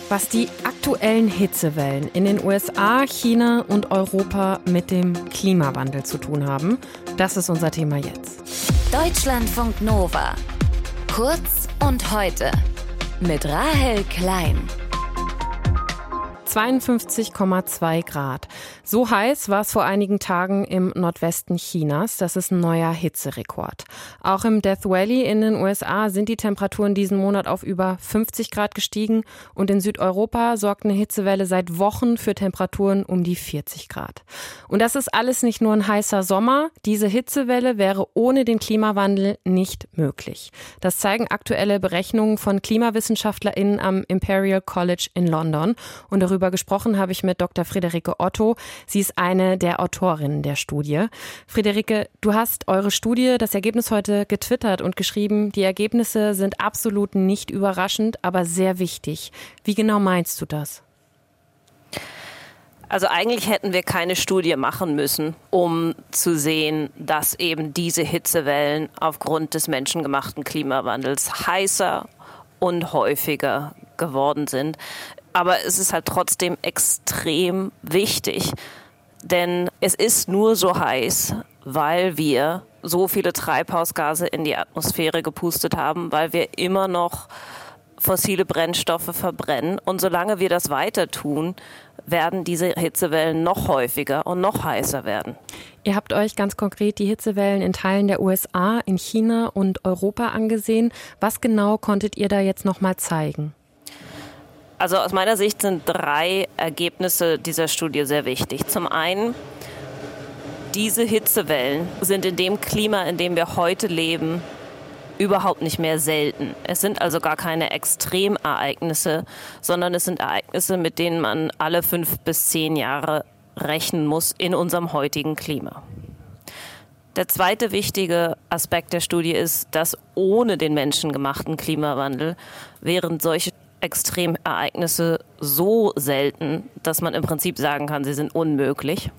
Was die aktuellen Hitzewellen in den USA, China und Europa mit dem Klimawandel zu tun haben, das ist unser Thema jetzt. Deutschlandfunk Nova. Kurz und heute. Mit Rahel Klein. 52,2 Grad. So heiß war es vor einigen Tagen im Nordwesten Chinas. Das ist ein neuer Hitzerekord. Auch im Death Valley in den USA sind die Temperaturen diesen Monat auf über 50 Grad gestiegen. Und in Südeuropa sorgt eine Hitzewelle seit Wochen für Temperaturen um die 40 Grad. Und das ist alles nicht nur ein heißer Sommer. Diese Hitzewelle wäre ohne den Klimawandel nicht möglich. Das zeigen aktuelle Berechnungen von KlimawissenschaftlerInnen am Imperial College in London. Und darüber gesprochen habe ich mit Dr. Friederike Otto. Sie ist eine der Autorinnen der Studie. Friederike, du hast eure Studie, das Ergebnis heute getwittert und geschrieben, die Ergebnisse sind absolut nicht überraschend, aber sehr wichtig. Wie genau meinst du das? Also eigentlich hätten wir keine Studie machen müssen, um zu sehen, dass eben diese Hitzewellen aufgrund des menschengemachten Klimawandels heißer und häufiger geworden sind. Aber es ist halt trotzdem extrem wichtig, denn es ist nur so heiß, weil wir so viele Treibhausgase in die Atmosphäre gepustet haben, weil wir immer noch fossile Brennstoffe verbrennen. Und solange wir das weiter tun, werden diese Hitzewellen noch häufiger und noch heißer werden. Ihr habt euch ganz konkret die Hitzewellen in Teilen der USA, in China und Europa angesehen. Was genau konntet ihr da jetzt noch mal zeigen? Also aus meiner Sicht sind 3 Ergebnisse dieser Studie sehr wichtig. Zum einen, diese Hitzewellen sind in dem Klima, in dem wir heute leben, überhaupt nicht mehr selten. Es sind also gar keine Extremereignisse, sondern es sind Ereignisse, mit denen man alle 5 bis 10 Jahre rechnen muss in unserem heutigen Klima. Der zweite wichtige Aspekt der Studie ist, dass ohne den menschengemachten Klimawandel wären solche Extremereignisse so selten, dass man im Prinzip sagen kann, sie sind unmöglich.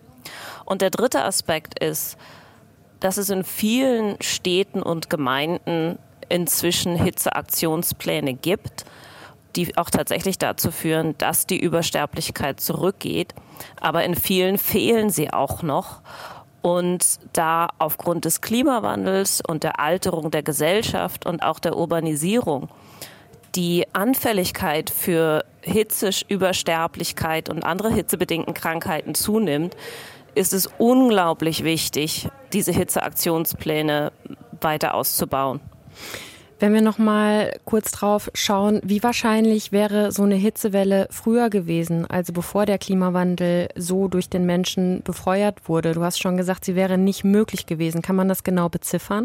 Und der dritte Aspekt ist, dass es in vielen Städten und Gemeinden inzwischen Hitzeaktionspläne gibt, die auch tatsächlich dazu führen, dass die Übersterblichkeit zurückgeht. Aber in vielen fehlen sie auch noch. Und da aufgrund des Klimawandels und der Alterung der Gesellschaft und auch der Urbanisierung die Anfälligkeit für Hitzeübersterblichkeit und andere hitzebedingten Krankheiten zunimmt, ist es unglaublich wichtig, diese Hitzeaktionspläne weiter auszubauen. Wenn wir noch mal kurz drauf schauen, wie wahrscheinlich wäre so eine Hitzewelle früher gewesen, also bevor der Klimawandel so durch den Menschen befeuert wurde? Du hast schon gesagt, sie wäre nicht möglich gewesen. Kann man das genau beziffern?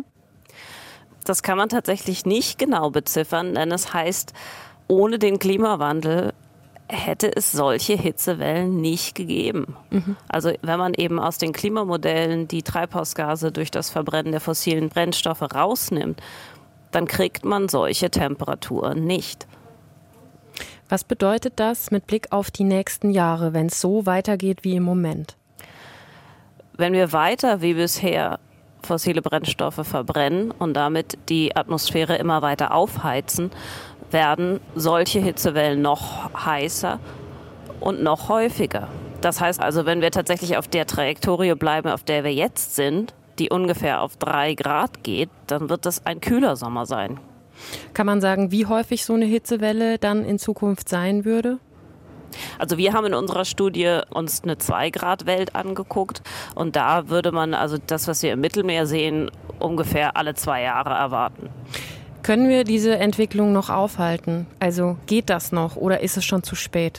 Das kann man tatsächlich nicht genau beziffern, denn es heißt, ohne den Klimawandel hätte es solche Hitzewellen nicht gegeben. Also wenn man eben aus den Klimamodellen die Treibhausgase durch das Verbrennen der fossilen Brennstoffe rausnimmt, dann kriegt man solche Temperaturen nicht. Was bedeutet das mit Blick auf die nächsten Jahre, wenn es so weitergeht wie im Moment? Wenn wir weiter wie bisher fossile Brennstoffe verbrennen und damit die Atmosphäre immer weiter aufheizen, werden solche Hitzewellen noch heißer und noch häufiger. Das heißt also, wenn wir tatsächlich auf der Trajektorie bleiben, auf der wir jetzt sind, die ungefähr auf 3 Grad geht, dann wird das ein kühler Sommer sein. Kann man sagen, wie häufig so eine Hitzewelle dann in Zukunft sein würde? Also wir haben in unserer Studie uns eine 2-Grad-Welt angeguckt und da würde man also das, was wir im Mittelmeer sehen, ungefähr alle 2 Jahre erwarten. Können wir diese Entwicklung noch aufhalten? Also geht das noch oder ist es schon zu spät?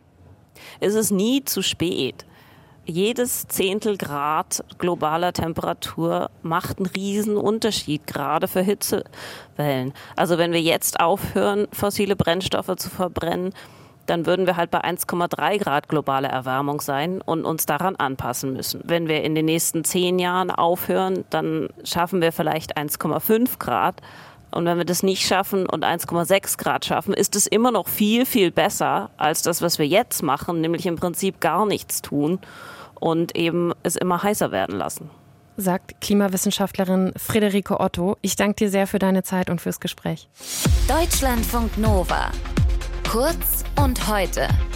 Es ist nie zu spät. Jedes Zehntelgrad globaler Temperatur macht einen riesen Unterschied, gerade für Hitzewellen. Also wenn wir jetzt aufhören, fossile Brennstoffe zu verbrennen, dann würden wir halt bei 1,3 Grad globale Erwärmung sein und uns daran anpassen müssen. Wenn wir in den nächsten 10 Jahren aufhören, dann schaffen wir vielleicht 1,5 Grad. Und wenn wir das nicht schaffen und 1,6 Grad schaffen, ist es immer noch viel, viel besser als das, was wir jetzt machen, nämlich im Prinzip gar nichts tun und eben es immer heißer werden lassen. Sagt Klimawissenschaftlerin Friederike Otto. Ich danke dir sehr für deine Zeit und fürs Gespräch. Deutschlandfunk Nova. Kurz und heute